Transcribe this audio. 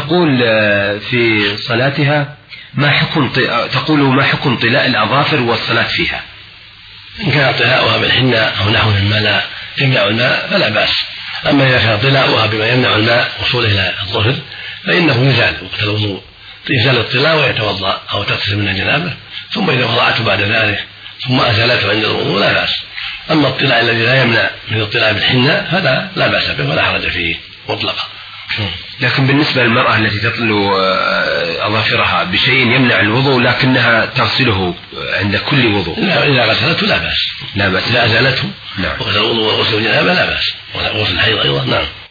تقول في صلاتها تقول ما حكم طلاء الأظافر والصلاة فيها؟ إن كان طلاؤها بالحنة أو نحو مما لا يمنع الماء فلا بأس. أما إذا كان طلاؤها بما يمنع الماء وصوله إلى الظهر فإنه يزال وقت الوضوء، يزال الطلاء ويتوضأ أو تغتسل من الجنابة، ثم إذا وضعته بعد ذلك ثم أزالته عند الوضوء لا بأس. أما الطلاء الذي لا يمنع من الطلاء بالحنة هذا لا بأس به ولا حرج فيه مطلقا. لكن بالنسبة للمرأة التي تطل أظافرها بشيء يمنع الوضوء لكنها تغسله عند كل وضوء، إذا غسلته لا بأس. إذا أزالته وغسل الوضوء وغسل الجنابة لا بأس، وغسل الحيض أيضا. نعم.